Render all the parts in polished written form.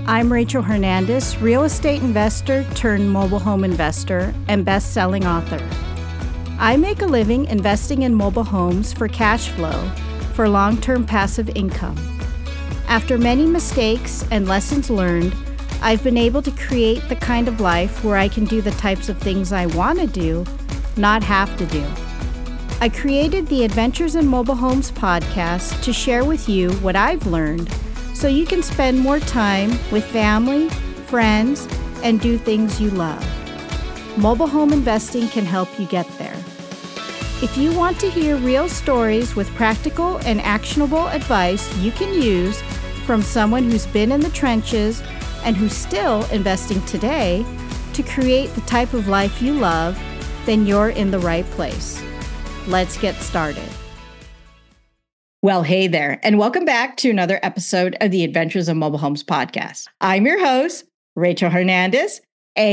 I'm Rachel Hernandez, real estate investor turned mobile home investor and best-selling author. I make a living investing in mobile homes for cash flow for long-term passive income. After many mistakes and lessons learned, I've been able to create the kind of life where I can do the types of things I want to do, not have to do. I created the Adventures in Mobile Homes podcast to share with you what I've learned so you can spend more time with family, friends, and do things you love. Mobile home investing can help you get there. If you want to hear real stories with practical and actionable advice you can use from someone who's been in the trenches and who's still investing today to create the type of life you love, then you're in the right place. Let's get started. Well, hey there, and welcome back to another episode of the Adventures of Mobile Homes podcast. I'm your host, Rachel Hernandez,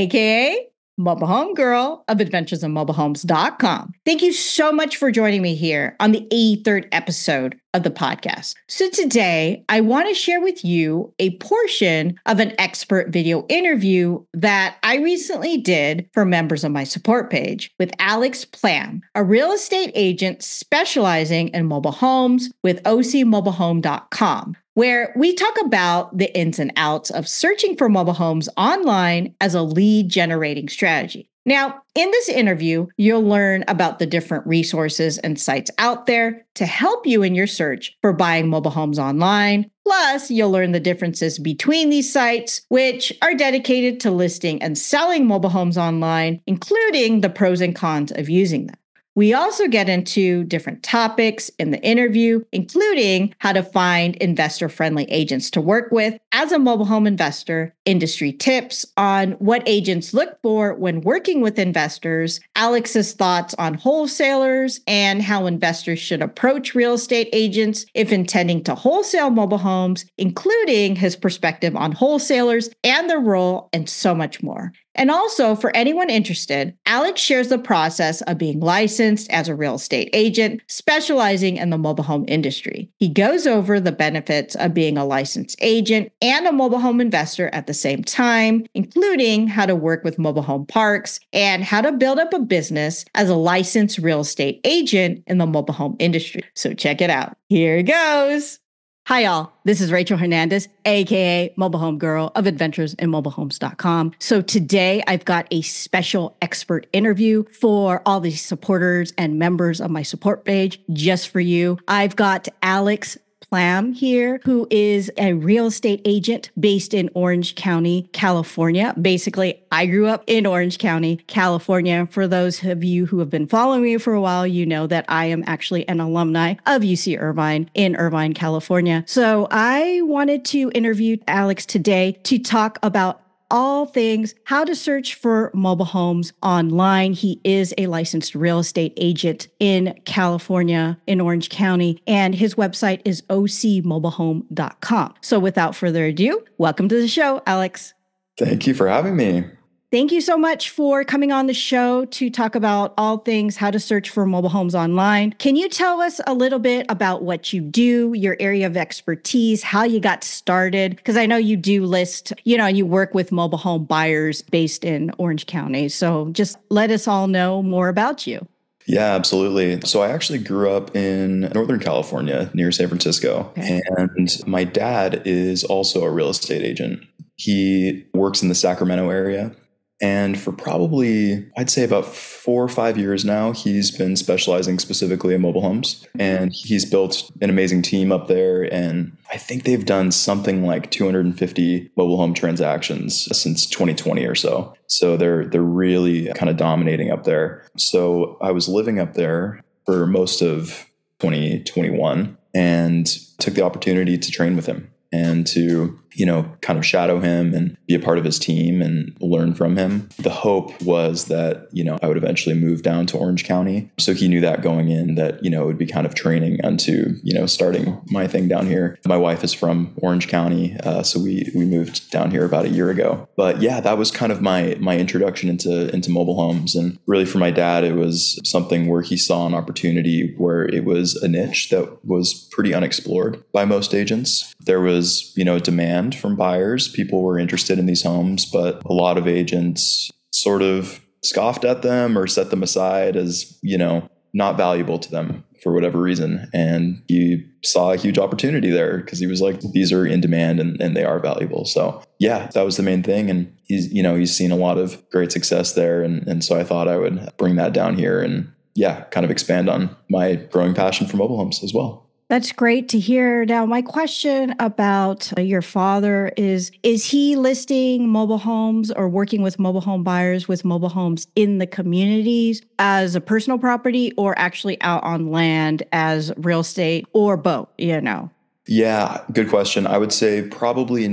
aka Mobile Home Girl of AdventuresInMobileHomes.com. Thank you so much for joining me here on the 83rd episode of the podcast. So today, I want to share with you a portion of an expert video interview that I recently did for members of my support page with Alex Plam, a real estate agent specializing in mobile homes with OCMobileHome.com, where we talk about the ins and outs of searching for mobile homes online as a lead generating strategy. Now, in this interview, you'll learn about the different resources and sites out there to help you in your search for buying mobile homes online. Plus, you'll learn the differences between these sites, which are dedicated to listing and selling mobile homes online, including the pros and cons of using them. We also get into different topics in the interview, including how to find investor-friendly agents to work with as a mobile home investor, industry tips on what agents look for when working with investors, Alex's thoughts on wholesalers, and how investors should approach real estate agents if intending to wholesale mobile homes, including his perspective on wholesalers and their role, and so much more. And also, for anyone interested, Alex shares the process of being licensed as a real estate agent, specializing in the mobile home industry. He goes over the benefits of being a licensed agent and a mobile home investor at the same time, including how to work with mobile home parks and how to build up a business as a licensed real estate agent in the mobile home industry. So check it out. Here it goes. Hi, y'all. This is Rachel Hernandez, aka Mobile Home Girl of AdventuresInMobileHomes.com. So today I've got a special expert interview for all the supporters and members of my support page just for you. I've got Alex Plam here, who is a real estate agent based in Orange County, California. Basically, I grew up in Orange County, California. For those of you who have been following me for a while, you know that I am actually an alumni of UC Irvine in Irvine, California. So I wanted to interview Alex today to talk about all things how to search for mobile homes online. He is a licensed real estate agent in California, in Orange County, and his website is OCMobileHome.com. So without further ado, welcome to the show, Alex. Thank you for having me. Thank you so much for coming on the show to talk about all things how to search for mobile homes online. Can you tell us a little bit about what you do, your area of expertise, how you got started? Because I know you do list, you work with mobile home buyers based in Orange County. So just let us all know more about you. Yeah, absolutely. So I actually grew up in Northern California near San Francisco. Okay. And my dad is also a real estate agent. He works in the Sacramento area. And for probably, I'd say about 4 or 5 years now, he's been specializing specifically in mobile homes. And he's built an amazing team up there. And I think they've done something like 250 mobile home transactions since 2020 or so. So they're really kind of dominating up there. So I was living up there for most of 2021 and took the opportunity to train with him and to, kind of shadow him and be a part of his team and learn from him. The hope was that, I would eventually move down to Orange County. So he knew that going in that, it would be kind of training onto, starting my thing down here. My wife is from Orange County. So we moved down here about a year ago. But yeah, that was kind of my introduction into mobile homes. And really for my dad, it was something where he saw an opportunity where it was a niche that was pretty unexplored by most agents. there was, a demand from buyers. People were interested in these homes, but a lot of agents sort of scoffed at them or set them aside as, not valuable to them for whatever reason. And he saw a huge opportunity there because he was like, these are in demand and they are valuable. So yeah, that was the main thing. And he's seen a lot of great success there. And so I thought I would bring that down here and kind of expand on my growing passion for mobile homes as well. That's great to hear. Now, my question about your father is he listing mobile homes or working with mobile home buyers with mobile homes in the communities as a personal property or actually out on land as real estate or both, Yeah, good question. I would say probably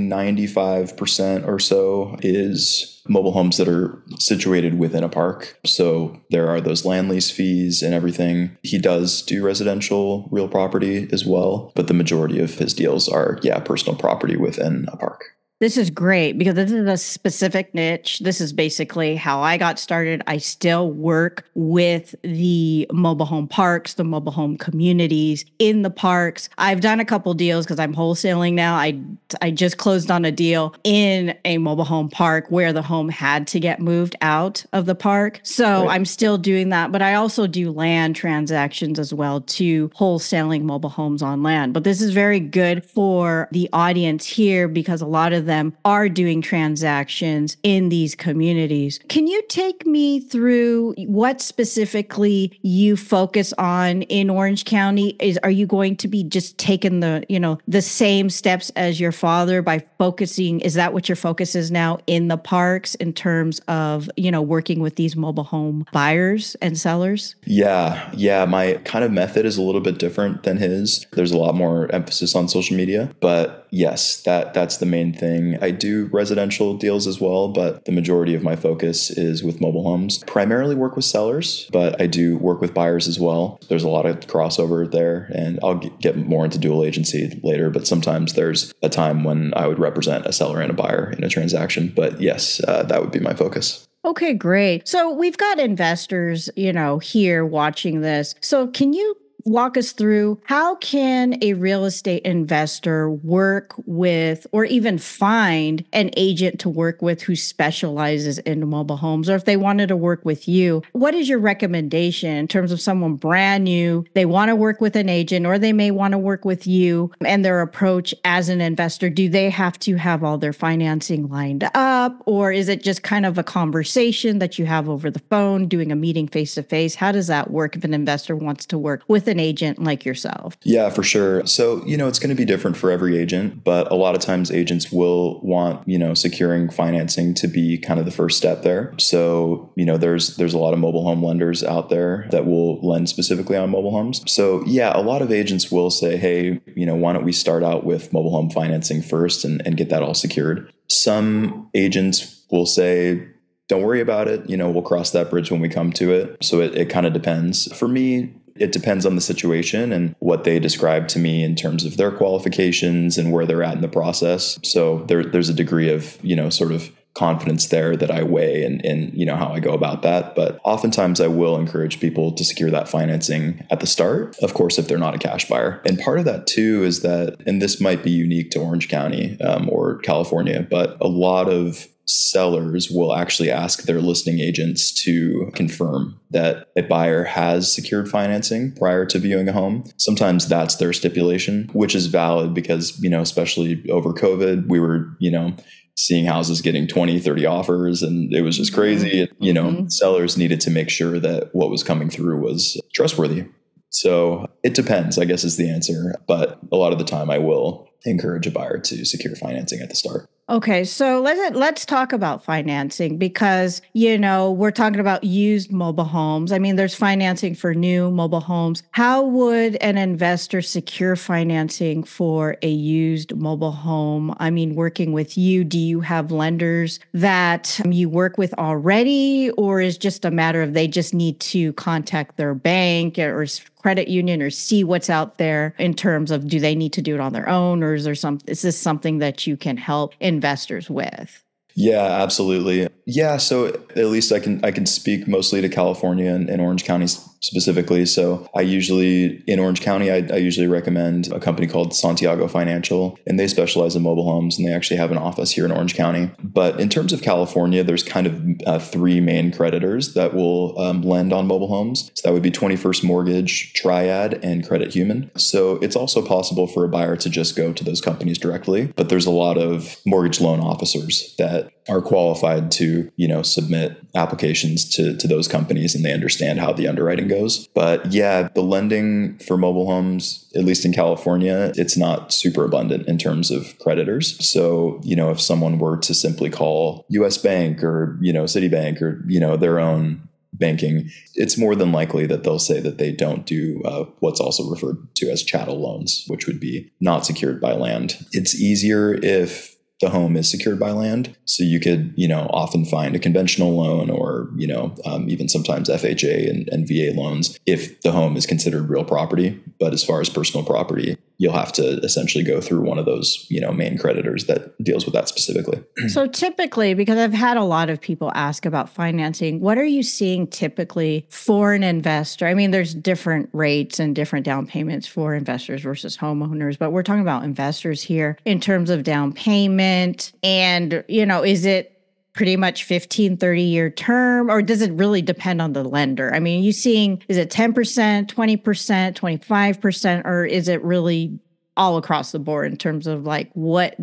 95% or so is mobile homes that are situated within a park. So there are those land lease fees and everything. He does do residential real property as well, but the majority of his deals are, personal property within a park. This is great because this is a specific niche. This is basically how I got started. I still work with the mobile home parks, the mobile home communities in the parks. I've done a couple deals because I'm wholesaling now. I just closed on a deal in a mobile home park where the home had to get moved out of the park. So I'm still doing that, but I also do land transactions as well too, wholesaling mobile homes on land. But this is very good for the audience here because a lot of them are doing transactions in these communities. Can you take me through what specifically you focus on in Orange County? Are you going to be just taking the same steps as your father by focusing? Is that what your focus is now in the parks in terms of, working with these mobile home buyers and sellers? Yeah. My kind of method is a little bit different than his. There's a lot more emphasis on social media, but yes, that's the main thing. I do residential deals as well, but the majority of my focus is with mobile homes. Primarily work with sellers, but I do work with buyers as well. There's a lot of crossover there, and I'll get more into dual agency later, but sometimes there's a time when I would represent a seller and a buyer in a transaction. But yes, that would be my focus. Okay, great. So we've got investors, here watching this. So can you walk us through how can a real estate investor work with or even find an agent to work with who specializes in mobile homes? Or if they wanted to work with you, what is your recommendation in terms of someone brand new, they want to work with an agent or they may want to work with you and their approach as an investor? Do they have to have all their financing lined up? Or is it just kind of a conversation that you have over the phone, doing a meeting face to face? How does that work if an investor wants to work with an agent like yourself? Yeah, for sure. So, it's going to be different for every agent, but a lot of times agents will want, securing financing to be kind of the first step there. So, there's a lot of mobile home lenders out there that will lend specifically on mobile homes. So yeah, a lot of agents will say, hey, why don't we start out with mobile home financing first and get that all secured. Some agents will say, don't worry about it. We'll cross that bridge when we come to it. So it kind of depends. For me, it depends on the situation and what they describe to me in terms of their qualifications and where they're at in the process. So there's a degree of, sort of confidence there that I weigh in how I go about that. But oftentimes I will encourage people to secure that financing at the start, of course, if they're not a cash buyer. And part of that too is that, and this might be unique to Orange County or California, but a lot of sellers will actually ask their listing agents to confirm that a buyer has secured financing prior to viewing a home. Sometimes that's their stipulation, which is valid because, especially over COVID, we were, seeing houses getting 20, 30 offers, and it was just crazy. Sellers needed to make sure that what was coming through was trustworthy. So it depends, I guess, is the answer. But a lot of the time I will encourage a buyer to secure financing at the start. Okay, so let's talk about financing because, we're talking about used mobile homes. I mean, there's financing for new mobile homes. How would an investor secure financing for a used mobile home? I mean, working with you, do you have lenders that you work with already, or is just a matter of they just need to contact their bank or credit union or see what's out there in terms of do they need to do it on their own, or is this something that you can help investors with? Yeah, absolutely. Yeah, so at least I can speak mostly to California and Orange County specifically. So I usually, in Orange County, I usually recommend a company called Santiago Financial, and they specialize in mobile homes, and they actually have an office here in Orange County. But in terms of California, there's kind of three main creditors that will lend on mobile homes. So that would be 21st Mortgage, Triad, and Credit Human. So it's also possible for a buyer to just go to those companies directly, but there's a lot of mortgage loan officers that are qualified to, submit applications to those companies, and they understand how the underwriting goes. But yeah, the lending for mobile homes, at least in California, it's not super abundant in terms of creditors. So, if someone were to simply call US Bank or, Citibank or, their own banking, it's more than likely that they'll say that they don't do what's also referred to as chattel loans, which would be not secured by land. It's easier if the home is secured by land. So you could, often find a conventional loan or, even sometimes FHA and VA loans if the home is considered real property. But as far as personal property, you'll have to essentially go through one of those, main creditors that deals with that specifically. So typically, because I've had a lot of people ask about financing, what are you seeing typically for an investor? I mean, there's different rates and different down payments for investors versus homeowners, but we're talking about investors here in terms of down payment. And, is it pretty much 15, 30-year term, or does it really depend on the lender? I mean, is it 10%, 20%, 25%, or is it really all across the board in terms of like what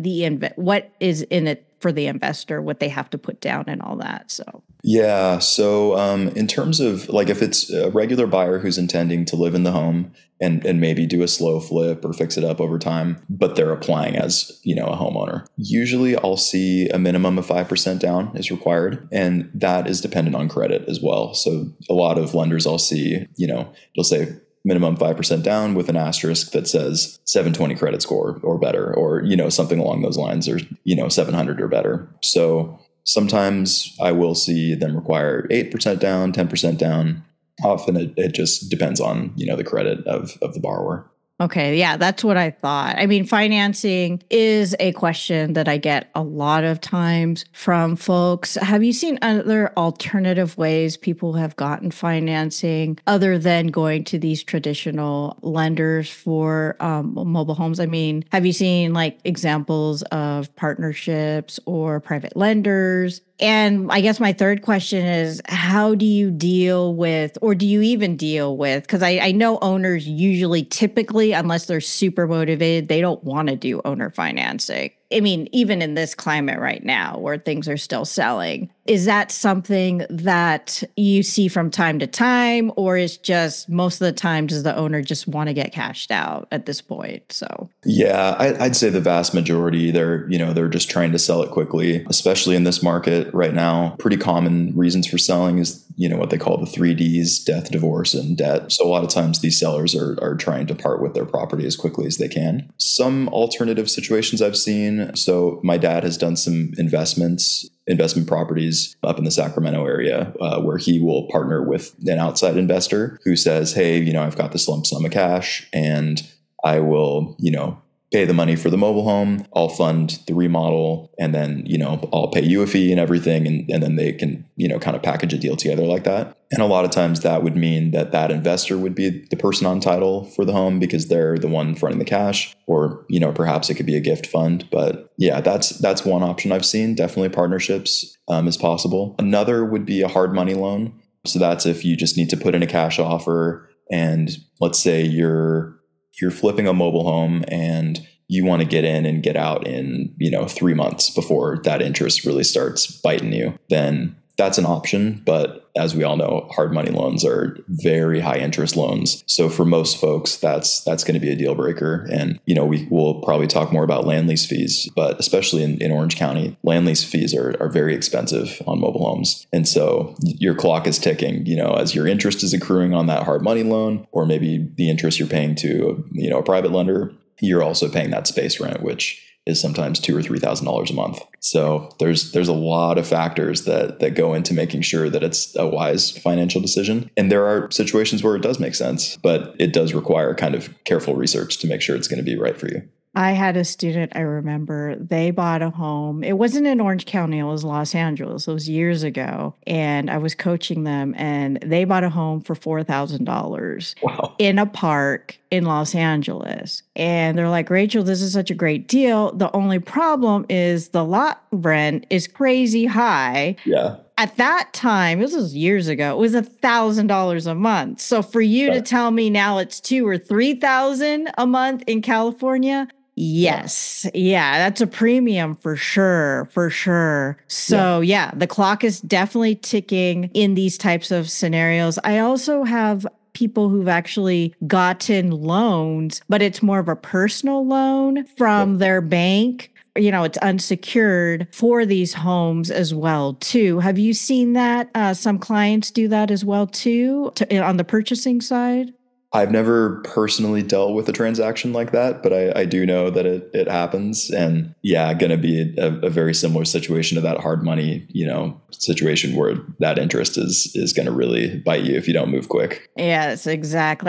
is in it for the investor, what they have to put down and all that? So yeah. So in terms of like if it's a regular buyer who's intending to live in the home and maybe do a slow flip or fix it up over time, but they're applying as, a homeowner, usually I'll see a minimum of 5% down is required. And that is dependent on credit as well. So a lot of lenders I'll see, they'll say minimum 5% down with an asterisk that says 720 credit score or better, or, something along those lines, or, 700 or better. So sometimes I will see them require 8% down, 10% down. Often it just depends on, the credit of the borrower. Okay. Yeah, that's what I thought. I mean, financing is a question that I get a lot of times from folks. Have you seen other alternative ways people have gotten financing other than going to these traditional lenders for mobile homes? I mean, have you seen like examples of partnerships or private lenders? And I guess my third question is, how do you deal with, or do you even deal with, because I know owners usually typically, unless they're super motivated, they don't want to do owner financing. I mean, even in this climate right now where things are still selling, is that something that you see from time to time, or is just most of the time, does the owner just want to get cashed out at this point? So, yeah, I'd say the vast majority, they're just trying to sell it quickly, especially in this market right now. Pretty common reasons for selling is, what they call the 3Ds, death, divorce, and debt. So a lot of times these sellers are trying to part with their property as quickly as they can. Some alternative situations I've seen. So my dad has done some investment properties up in the Sacramento area where he will partner with an outside investor who says, hey, I've got this lump sum of cash and I will, pay the money for the mobile home. I'll fund the remodel, and then, I'll pay you a fee and everything. And then they can, kind of package a deal together like that. And a lot of times that would mean that investor would be the person on title for the home because they're the one fronting the cash, or, perhaps it could be a gift fund. But yeah, that's one option I've seen. Definitely partnerships is possible. Another would be a hard money loan. So that's if you just need to put in a cash offer, and let's say you're flipping a mobile home and you want to get in and get out in, 3 months before that interest really starts biting you, then that's an option. But as we all know, hard money loans are very high interest loans. So for most folks, that's going to be a deal breaker. And, we will probably talk more about land lease fees, but especially in Orange County, land lease fees are very expensive on mobile homes. And so your clock is ticking, as your interest is accruing on that hard money loan, or maybe the interest you're paying to, a private lender, you're also paying that space rent, which is sometimes $2,000 or $3,000 a month. So there's a lot of factors that go into making sure that it's a wise financial decision. And there are situations where it does make sense, but it does require kind of careful research to make sure it's going to be right for you. I had a student, I remember, they bought a home. It wasn't in Orange County, it was Los Angeles. It was years ago. And I was coaching them, and they bought a home for $4,000 Wow. in a park in Los Angeles. And they're like, Rachel, this is such a great deal. The only problem is the lot rent is crazy high. Yeah. At that time, this was years ago, it was $1,000 a month. So for you to tell me now it's $2,000 or $3,000 a month in California, yes. Yeah, that's a premium for sure. For sure. So yeah, the clock is definitely ticking in these types of scenarios. I also have people who've actually gotten loans, but it's more of a personal loan from their bank. It's unsecured for these homes as well, too. Have you seen that? Some clients do that as well, too, on the purchasing side? I've never personally dealt with a transaction like that, but I do know that it happens. And yeah, going to be a very similar situation to that hard money, situation where that interest is going to really bite you if you don't move quick. Yes, exactly.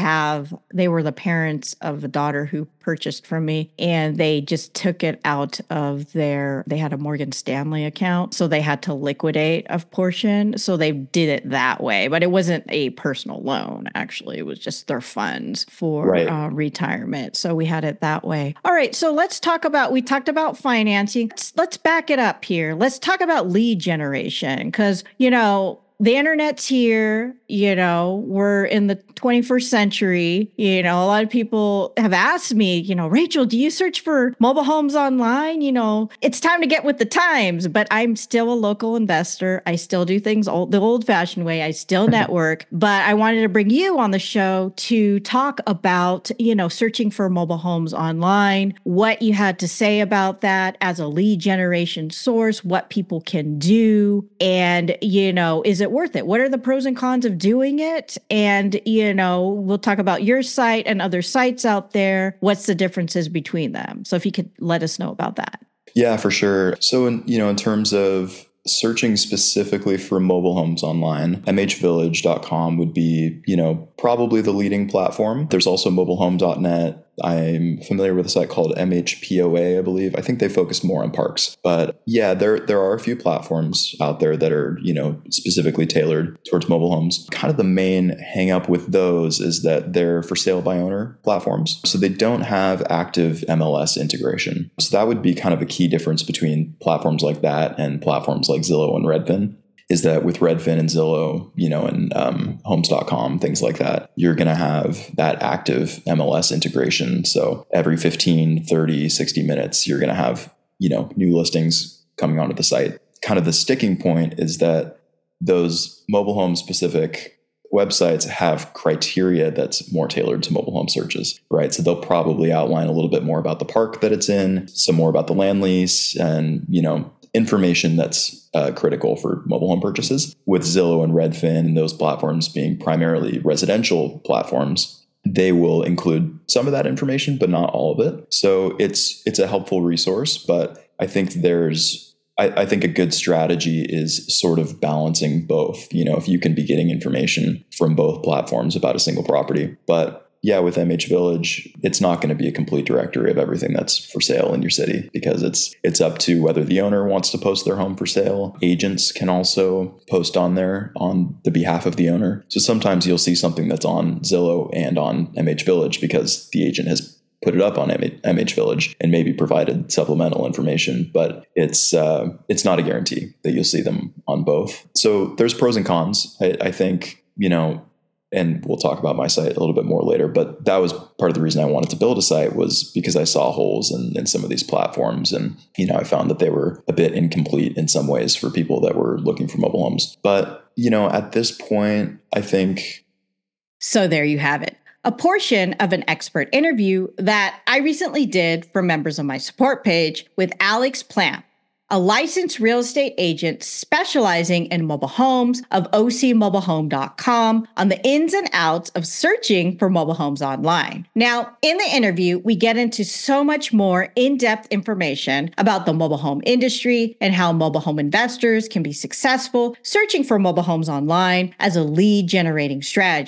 They were the parents of a daughter who purchased from me, and they just took it out of they had a Morgan Stanley account, so they had to liquidate a portion. So they did it that way, but it wasn't a personal loan. Actually, it was just their funds for retirement. So we had it that way. All right. So we talked about financing. Let's back it up here. Let's talk about lead generation, because, the internet's here, we're in the 21st century. A lot of people have asked me, Rachel, do you search for mobile homes online? It's time to get with the times, but I'm still a local investor. I still do things the old fashioned way. I still network, but I wanted to bring you on the show to talk about, searching for mobile homes online, what you had to say about that as a lead generation source, what people can do, and, is it worth it? What are the pros and cons of doing it? And, we'll talk about your site and other sites out there. What's the differences between them? So if you could let us know about that. Yeah, for sure. So, in terms of searching specifically for mobile homes online, mhvillage.com would be, probably the leading platform. There's also mobilehome.net. I'm familiar with a site called MHPOA, I believe. I think they focus more on parks. But yeah, there are a few platforms out there that are, specifically tailored towards mobile homes. Kind of the main hang up with those is that they're for sale by owner platforms. So they don't have active MLS integration. So that would be kind of a key difference between platforms like that and platforms like Zillow and Redfin. Is that with Redfin and Zillow, and homes.com, things like that, you're going to have that active MLS integration. So every 15, 30, 60 minutes, you're going to have, new listings coming onto the site. Kind of the sticking point is that those mobile home specific websites have criteria that's more tailored to mobile home searches, right? So they'll probably outline a little bit more about the park that it's in, some more about the land lease, and, information that's critical for mobile home purchases. With Zillow and Redfin and those platforms being primarily residential platforms, they will include some of that information, but not all of it. So it's a helpful resource, but I think I think a good strategy is sort of balancing both. If you can be getting information from both platforms about a single property, but yeah, with MH Village, it's not going to be a complete directory of everything that's for sale in your city, because it's up to whether the owner wants to post their home for sale. Agents can also post on there on the behalf of the owner. So sometimes you'll see something that's on Zillow and on MH Village because the agent has put it up on MH Village and maybe provided supplemental information, but it's not a guarantee that you'll see them on both. So there's pros and cons. I think, and we'll talk about my site a little bit more later, but that was part of the reason I wanted to build a site, was because I saw holes in some of these platforms. And, I found that they were a bit incomplete in some ways for people that were looking for mobile homes. But, at this point, I think. So there you have it. A portion of an expert interview that I recently did for members of my support page with Alex Plant, a licensed real estate agent specializing in mobile homes of ocmobilehome.com, on the ins and outs of searching for mobile homes online. Now, in the interview, we get into so much more in-depth information about the mobile home industry and how mobile home investors can be successful searching for mobile homes online as a lead generating strategy.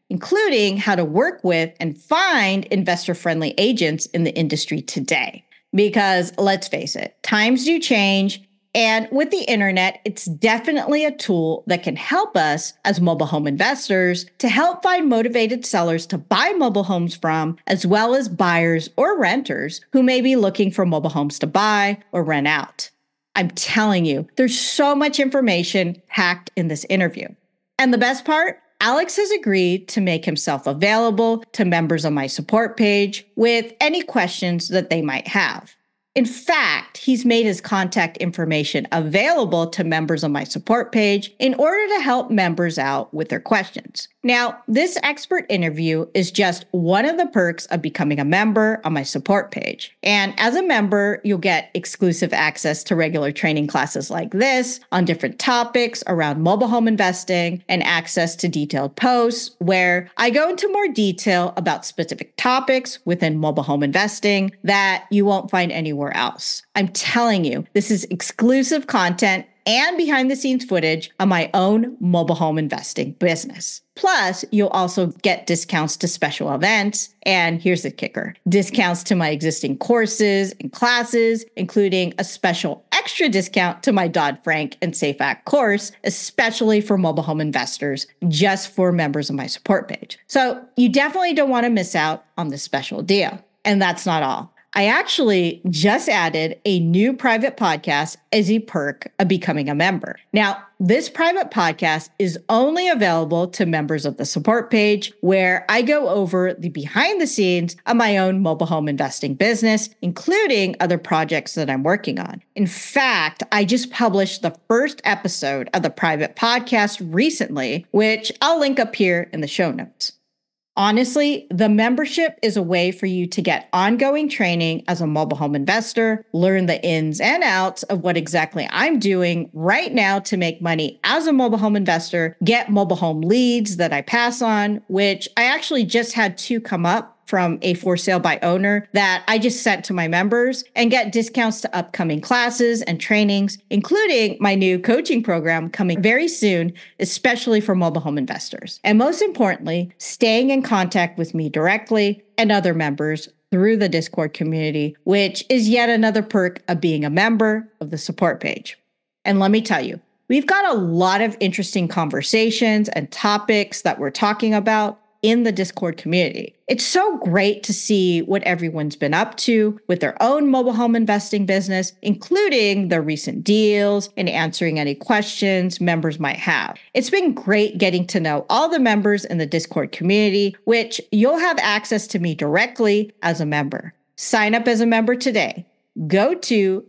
including how to work with and find investor-friendly agents in the industry today. Because let's face it, times do change. And with the internet, it's definitely a tool that can help us as mobile home investors to help find motivated sellers to buy mobile homes from, as well as buyers or renters who may be looking for mobile homes to buy or rent out. I'm telling you, there's so much information packed in this interview. And the best part? Alex has agreed to make himself available to members on my support page with any questions that they might have. In fact, he's made his contact information available to members on my support page in order to help members out with their questions. Now, this expert interview is just one of the perks of becoming a member on my support page. And as a member, you'll get exclusive access to regular training classes like this on different topics around mobile home investing and access to detailed posts where I go into more detail about specific topics within mobile home investing that you won't find anywhere else. I'm telling you, this is exclusive content and behind the scenes footage on my own mobile home investing business. Plus, you'll also get discounts to special events. And here's the kicker: discounts to my existing courses and classes, including a special extra discount to my Dodd-Frank and SAFE Act course, especially for mobile home investors, just for members of my support page. So you definitely don't want to miss out on this special deal. And that's not all. I actually just added a new private podcast as a perk of becoming a member. Now, this private podcast is only available to members of the support page, where I go over the behind the scenes of my own mobile home investing business, including other projects that I'm working on. In fact, I just published the first episode of the private podcast recently, which I'll link up here in the show notes. Honestly, the membership is a way for you to get ongoing training as a mobile home investor, learn the ins and outs of what exactly I'm doing right now to make money as a mobile home investor, get mobile home leads that I pass on, which I actually just had 2 come up from a for sale by owner that I just sent to my members, and get discounts to upcoming classes and trainings, including my new coaching program coming very soon, especially for mobile home investors. And most importantly, staying in contact with me directly and other members through the Discord community, which is yet another perk of being a member of the support page. And let me tell you, we've got a lot of interesting conversations and topics that we're talking about in the Discord community. It's so great to see what everyone's been up to with their own mobile home investing business, including the recent deals and answering any questions members might have. It's been great getting to know all the members in the Discord community, which you'll have access to me directly as a member. Sign up as a member today. Go to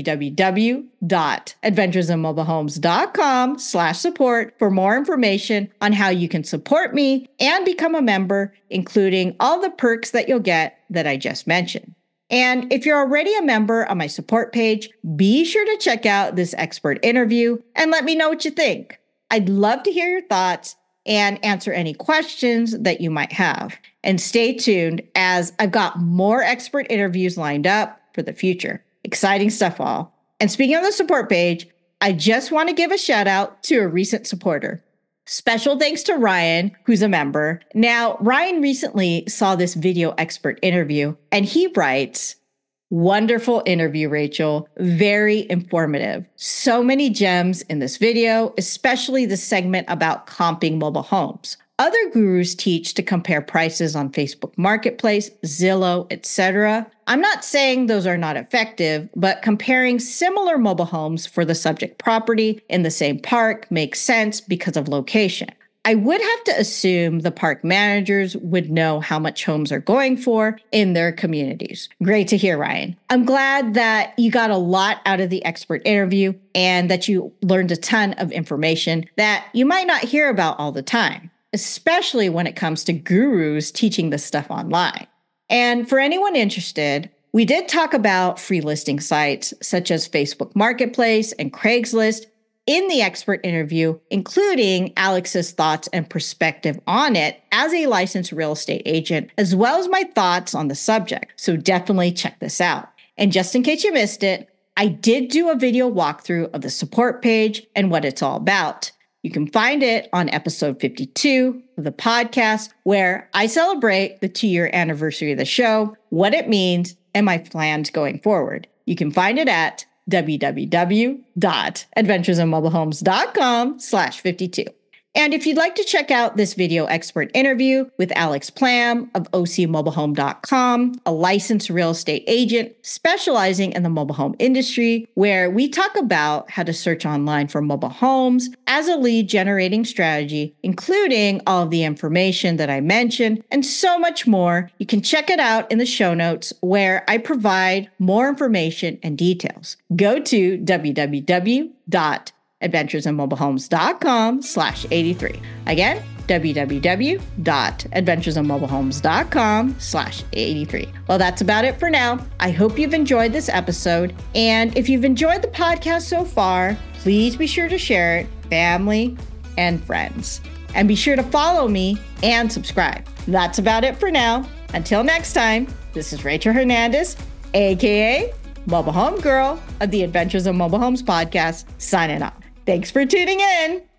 www.adventuresinmobilehomes.com/support for more information on how you can support me and become a member, including all the perks that you'll get that I just mentioned. And if you're already a member on my support page, be sure to check out this expert interview and let me know what you think. I'd love to hear your thoughts and answer any questions that you might have. And stay tuned, as I've got more expert interviews lined up for the future. Exciting stuff all. And speaking of the support page, I just want to give a shout out to a recent supporter. Special thanks to Ryan, who's a member. Now, Ryan recently saw this video expert interview, and he writes, "Wonderful interview, Rachel. Very informative. So many gems in this video, especially the segment about comping mobile homes. Other gurus teach to compare prices on Facebook Marketplace, Zillow, etc. I'm not saying those are not effective, but comparing similar mobile homes for the subject property in the same park makes sense because of location. I would have to assume the park managers would know how much homes are going for in their communities." Great to hear, Ryan. I'm glad that you got a lot out of the expert interview and that you learned a ton of information that you might not hear about all the time, especially when it comes to gurus teaching this stuff online. And for anyone interested, we did talk about free listing sites such as Facebook Marketplace and Craigslist in the expert interview, including Alex's thoughts and perspective on it as a licensed real estate agent, as well as my thoughts on the subject. So definitely check this out. And just in case you missed it, I did do a video walkthrough of the support page and what it's all about. You can find it on episode 52 of the podcast, where I celebrate the 2-year anniversary of the show, what it means, and my plans going forward. You can find it at www.adventuresinmobilehomes.com/52. And if you'd like to check out this video expert interview with Alex Plam of ocmobilehome.com, a licensed real estate agent specializing in the mobile home industry, where we talk about how to search online for mobile homes as a lead generating strategy, including all of the information that I mentioned and so much more, you can check it out in the show notes where I provide more information and details. Go to www.adventuresinmobilehomes.com/83. Again, www.adventuresinmobilehomes.com/83. Well, that's about it for now. I hope you've enjoyed this episode. And if you've enjoyed the podcast so far, please be sure to share it, family and friends. And be sure to follow me and subscribe. That's about it for now. Until next time, this is Rachel Hernandez, aka Mobile Home Girl of the Adventures of Mobile Homes podcast, signing off. Thanks for tuning in.